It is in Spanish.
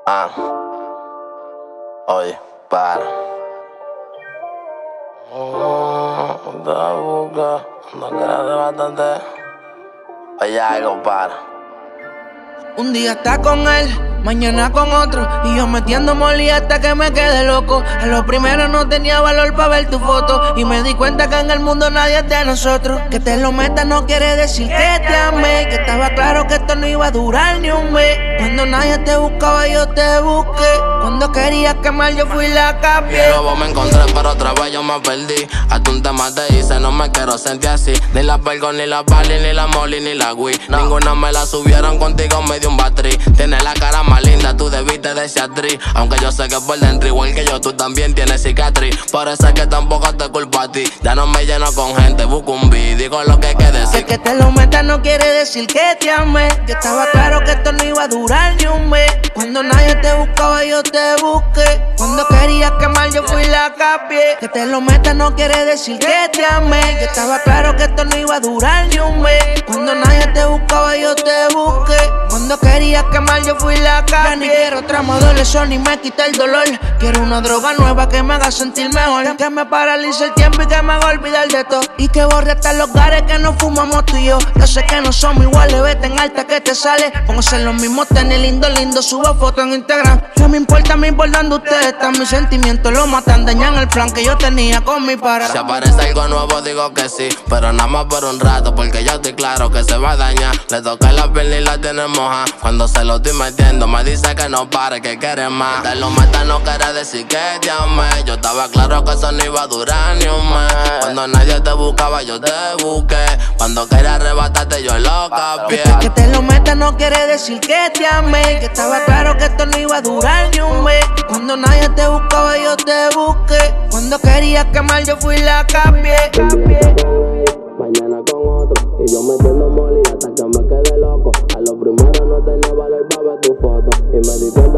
Ah, oye, para. Te la busca, no quedaste bastante. Oye, algo para. Un día está con él, mañana con otro, y yo metiendo molly hasta que me quedé loco. A lo primero no tenía valor para ver tu foto, y me di cuenta que en el mundo nadie es de nosotros. Que te lo metas no quiere decir que te amé, que estaba claro que esto no iba a durar ni un mes. Cuando nadie te buscaba yo te busqué, cuando querías quemar yo fui la cambié. De nuevo me encontré pero otra vez yo me perdí. Hasta un tema te hice, no me quiero sentir así. Ni la Pergo, ni la Bali, ni la Molly, ni la Wii, no. Ninguna me la subieron, contigo me dio un battery. Tienes la cara más linda, tú debiste de ser actriz. Aunque yo sé que por dentro igual que yo tú también tienes cicatriz. Por eso es que tampoco te culpo a ti. Ya no me lleno con gente, busco un beat, digo lo que hay que decir. Que te lo metas no quiere decir que te amé, que estaba claro que esto no iba a durar ni un mes. Cuando nadie te buscaba yo te busqué, cuando querías quemar yo fui la cambié. Que te lo metas no quiere decir que te amé, que estaba claro que esto no iba a durar ni un mes. Cuando nadie te buscaba yo te busqué, cuando querías quemar yo fui la cambié. Ya ni quiero otra modelo, ni me quita el dolor. Quiero una droga nueva que me haga sentir mejor, que me paralice el tiempo y que me haga olvidar de todo, y que borre hasta los gares que no fumamos tú y yo. Yo sé que no somos iguales, vete en alta que te sale. Póngase los mismos tenis, lindo, subo fotos en Instagram. ¿Qué me importan de ustedes? Están mis sentimientos, lo matan, dañan el plan que yo tenía con mi para. Si aparece algo nuevo digo que sí, pero nada más por un rato, porque yo estoy claro que se va a dañar. Le toqué la piel y la tiene moja, cuando se lo estoy metiendo me dice que no pare, que quiere más. Te lo metas no quiere decir que te amé, yo estaba claro que eso no iba a durar ni un mes. Cuando nadie te buscaba yo te busqué, cuando quería arrebatarte yo lo cambié. Que te lo metas no quiere decir que te amé, que estaba claro que esto no iba a durar ni un mes. Cuando nadie te buscaba yo te busqué, cuando querías quemar yo fui la cambié. Mañana con otro, y yo metiendo molly hasta que me quedé loco. A lo primero no tenía valor para ver tu foto, y me di cuenta